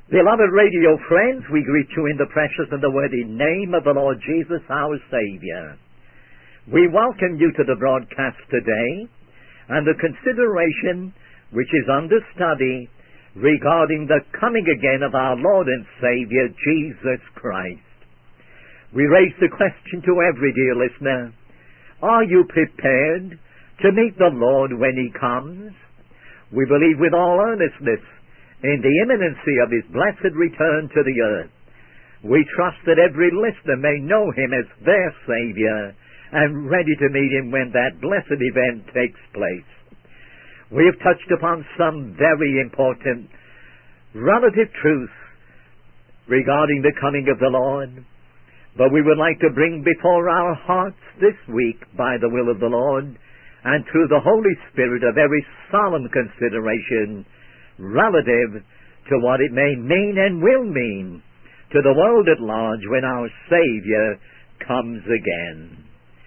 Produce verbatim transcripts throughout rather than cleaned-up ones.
Beloved radio friends, we greet you in the precious and the worthy name of the Lord Jesus, our Savior. We welcome you to the broadcast today and the consideration which is under study regarding the coming again of our Lord and Savior, Jesus Christ. We raise the question to every dear listener, are you prepared to meet the Lord when He comes? We believe with all earnestness in the imminency of His blessed return to the earth. We trust that every listener may know Him as their Savior and ready to meet Him when that blessed event takes place. We have touched upon some very important relative truths regarding the coming of the Lord, but we would like to bring before our hearts this week, by the will of the Lord, and through the Holy Spirit, a very solemn consideration relative to what it may mean and will mean to the world at large when our Savior comes again.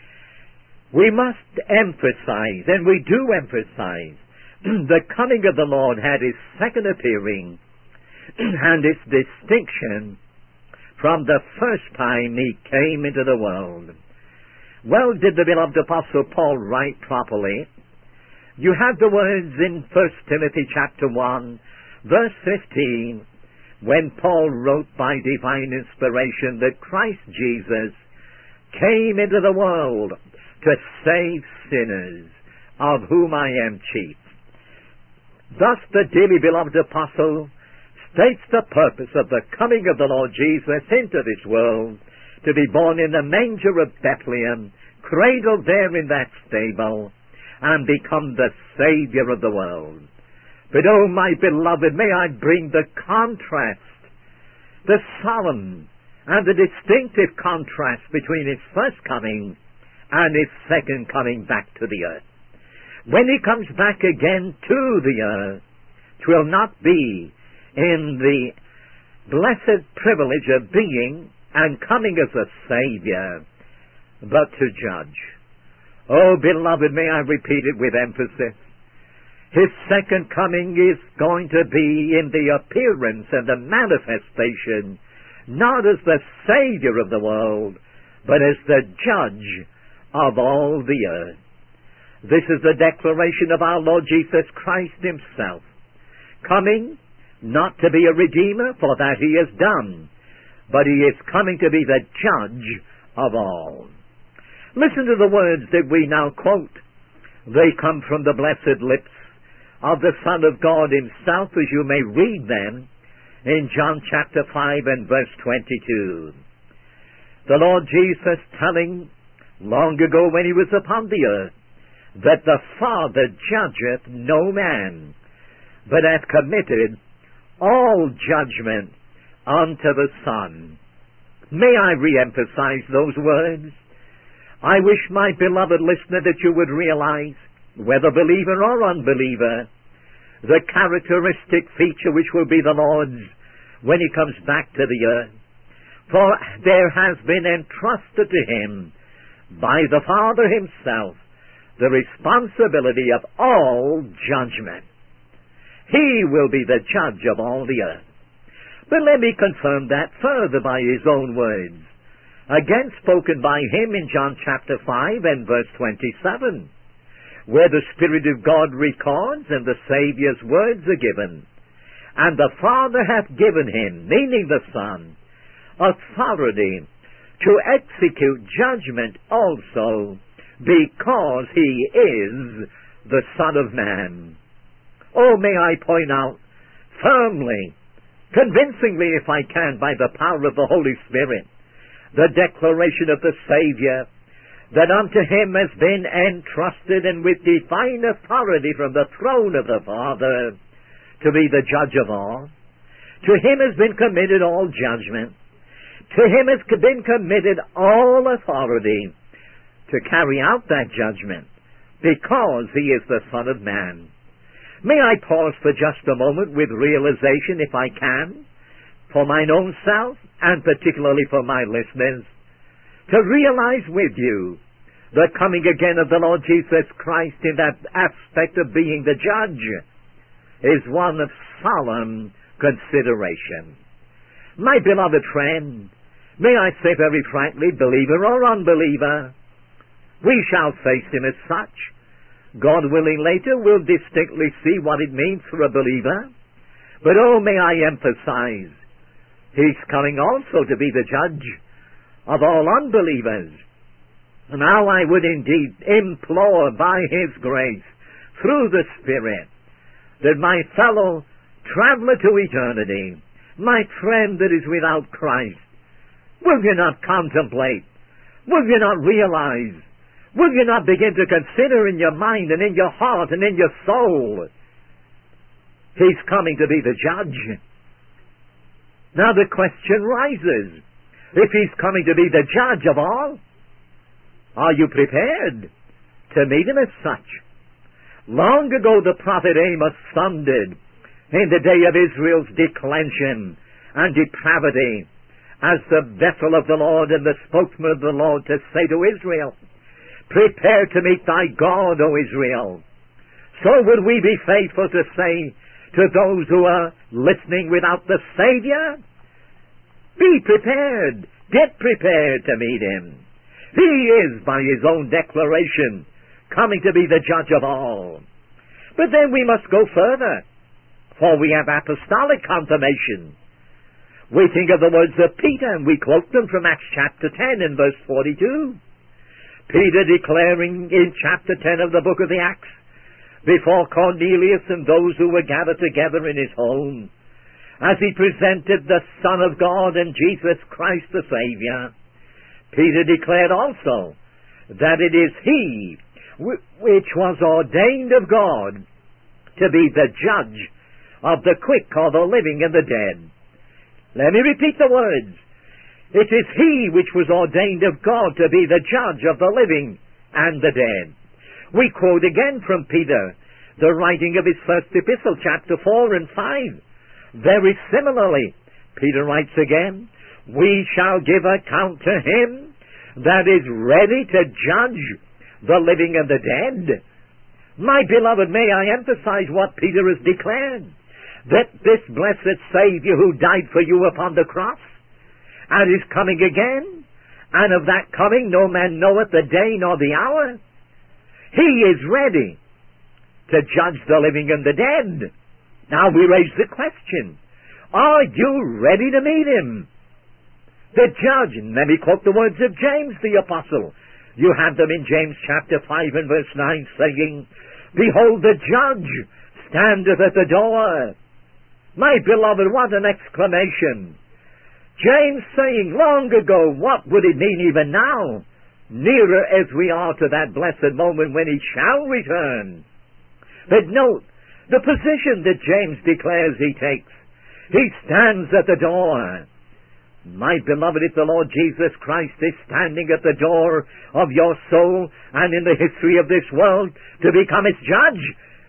We must emphasize, and we do emphasize, the coming of the Lord had His second appearing and its distinction from the first time He came into the world. Well did the beloved Apostle Paul write properly. You have the words in First Timothy chapter one, verse fifteen, when Paul wrote by divine inspiration that Christ Jesus came into the world to save sinners, of whom I am chief. Thus the dearly beloved apostle states the purpose of the coming of the Lord Jesus into this world, to be born in the manger of Bethlehem, cradled there in that stable, and become the Savior of the world. But oh, my beloved, may I bring the contrast, the solemn and the distinctive contrast between His first coming and His second coming back to the earth. When He comes back again to the earth, it will not be in the blessed privilege of being and coming as a Savior, but to judge. Oh, beloved, may I repeat it with emphasis. His second coming is going to be in the appearance and the manifestation, not as the Savior of the world, but as the Judge of all the earth. This is the declaration of our Lord Jesus Christ Himself, coming not to be a Redeemer, for that He has done, but He is coming to be the Judge of all. Listen to the words that we now quote. They come from the blessed lips of the Son of God Himself, as you may read them in John chapter five and verse twenty-two. The Lord Jesus telling long ago when He was upon the earth that the Father judgeth no man, but hath committed all judgment unto the Son. May I re-emphasize those words? I wish, my beloved listener, that you would realize, whether believer or unbeliever, the characteristic feature which will be the Lord's when He comes back to the earth. For there has been entrusted to Him by the Father Himself the responsibility of all judgment. He will be the judge of all the earth. But let me confirm that further by His own words, again spoken by Him in John chapter five and verse twenty-seven, where the Spirit of God records and the Saviour's words are given. And the Father hath given Him, meaning the Son, authority to execute judgment also, because He is the Son of Man. Oh, may I point out firmly, convincingly if I can, by the power of the Holy Spirit, the declaration of the Savior, that unto Him has been entrusted and with divine authority from the throne of the Father to be the judge of all. To Him has been committed all judgment. To Him has been committed all authority to carry out that judgment, because He is the Son of Man. May I pause for just a moment with realization, if I can, for mine own self, and particularly for my listeners, to realize with you the coming again of the Lord Jesus Christ in that aspect of being the judge is one of solemn consideration. My beloved friend, may I say very frankly, believer or unbeliever, we shall face him as such. God willing, later we'll distinctly see what it means for a believer. But oh, may I emphasize, he's coming also to be the judge of all unbelievers. Now I would indeed implore by his grace, through the Spirit, that my fellow traveler to eternity, my friend that is without Christ, will you not contemplate? Will you not realize? Will you not begin to consider in your mind and in your heart and in your soul? He's coming to be the judge. Now the question rises, if he's coming to be the judge of all, are you prepared to meet him as such? Long ago the prophet Amos thundered in the day of Israel's declension and depravity as the vessel of the Lord and the spokesman of the Lord to say to Israel, prepare to meet thy God, O Israel. So would we be faithful to say to those who are listening without the Savior, be prepared, get prepared to meet him. He is, by his own declaration, coming to be the judge of all. But then we must go further, for we have apostolic confirmation. We think of the words of Peter, and we quote them from Acts chapter ten and verse forty-two. Peter declaring in chapter ten of the book of the Acts, before Cornelius and those who were gathered together in his home, as he presented the Son of God and Jesus Christ the Savior, Peter declared also that it is he which was ordained of God to be the judge of the quick or the living and the dead. Let me repeat the words. It is he which was ordained of God to be the judge of the living and the dead. We quote again from Peter, the writing of his first epistle, chapter four and five. Very similarly, Peter writes again, we shall give account to him that is ready to judge the living and the dead. My beloved, may I emphasize what Peter has declared, that this blessed Savior who died for you upon the cross and is coming again, and of that coming no man knoweth the day nor the hour, he is ready to judge the living and the dead. Now we raise the question, are you ready to meet him? The judge, and let me quote the words of James the Apostle. You have them in James chapter five and verse nine, saying, behold, the judge standeth at the door. My beloved, what an exclamation. James saying long ago, what would it mean even now? Nearer as we are to that blessed moment when he shall return. But note the position that James declares he takes. He stands at the door. My beloved, if the Lord Jesus Christ is standing at the door of your soul and in the history of this world to become its judge,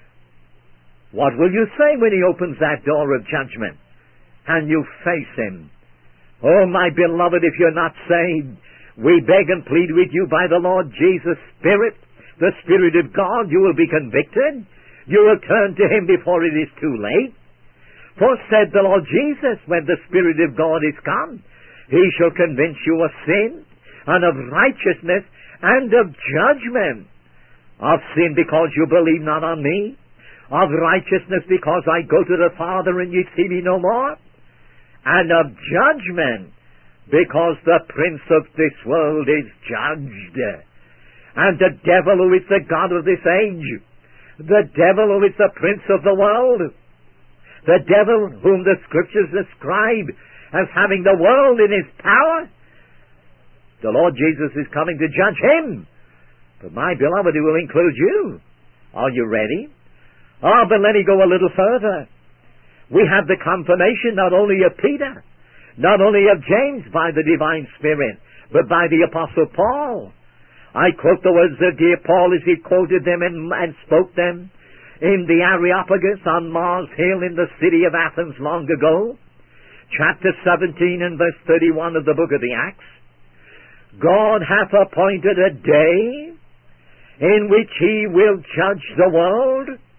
what will you say when he opens that door of judgment and you face him? Oh, my beloved, if you're not saved, we beg and plead with you by the Lord Jesus' Spirit, the Spirit of God, you will be convicted. You will turn to him before it is too late. For said the Lord Jesus, when the Spirit of God is come, he shall convince you of sin and of righteousness and of judgment. Of sin because you believe not on me. Of righteousness because I go to the Father and ye see me no more. And of judgment because the prince of this world is judged. And the devil who is the God of this age, the devil who is the prince of the world, the devil whom the Scriptures describe as having the world in his power, the Lord Jesus is coming to judge him. But my beloved, it will include you. Are you ready? Oh, but let me go a little further. We have the confirmation not only of Peter, not only of James by the divine Spirit, but by the Apostle Paul. I quote the words of dear Paul as he quoted them and, and spoke them in the Areopagus on Mars Hill in the city of Athens long ago. Chapter seventeen and verse thirty-one of the book of the Acts. God hath appointed a day in which he will judge the world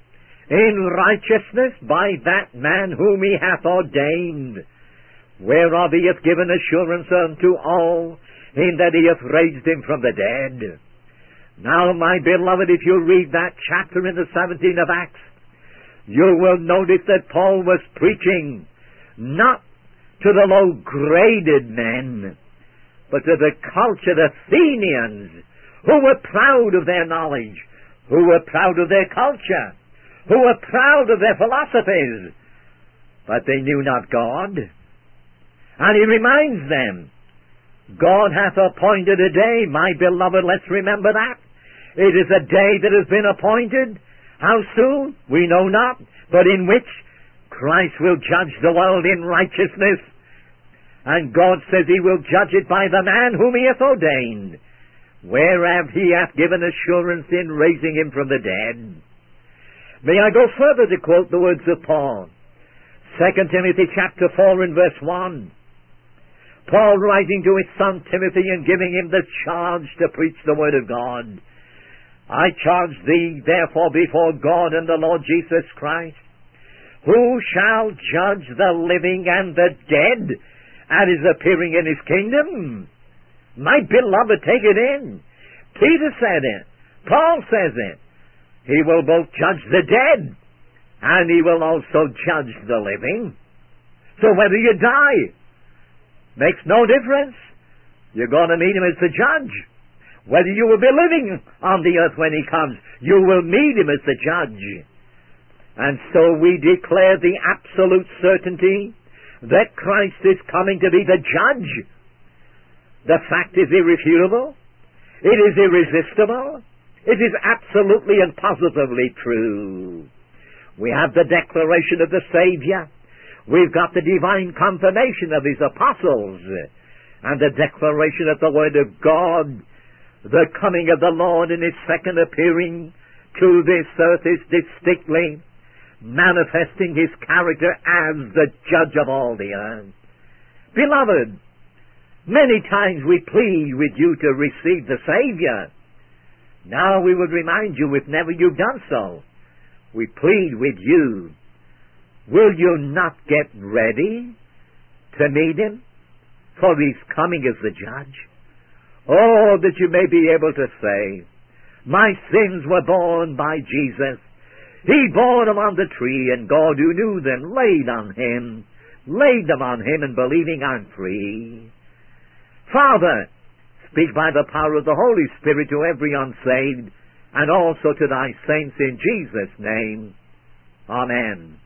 in righteousness by that man whom he hath ordained, whereof he hath given assurance unto all, in that he hath raised him from the dead. Now, my beloved, if you read that chapter in the seventeenth of Acts, you will notice that Paul was preaching not to the low-graded men, but to the cultured Athenians, who were proud of their knowledge, who were proud of their culture, who were proud of their philosophies, but they knew not God. And he reminds them, God hath appointed a day, my beloved, let's remember that. It is a day that has been appointed. How soon? We know not, but in which Christ will judge the world in righteousness. And God says he will judge it by the man whom he hath ordained, whereof he hath given assurance in raising him from the dead. May I go further to quote the words of Paul? Second Timothy chapter four and verse one. Paul writing to his son Timothy and giving him the charge to preach the word of God. I charge thee therefore before God and the Lord Jesus Christ, who shall judge the living and the dead at his appearing in his kingdom. My beloved, take it in. Peter said it. Paul says it. He will both judge the dead and he will also judge the living. So whether you die makes no difference. You're going to meet him as the judge. Whether you will be living on the earth when he comes, you will meet him as the judge. And so we declare the absolute certainty that Christ is coming to be the judge. The fact is irrefutable. It is irresistible. It is absolutely and positively true. We have the declaration of the Savior. We've got the divine confirmation of his apostles and the declaration of the Word of God. The coming of the Lord in his second appearing to this earth is distinctly manifesting his character as the judge of all the earth. Beloved, many times we plead with you to receive the Savior. Now we would remind you, if never you've done so, we plead with you, will you not get ready to meet him? For he's coming as the judge. Oh, that you may be able to say, my sins were borne by Jesus. He bore them on the tree, and God who knew them laid on him, laid them on him, and believing I'm free. Father, speak by the power of the Holy Spirit to every unsaved, and also to thy saints in Jesus' name. Amen.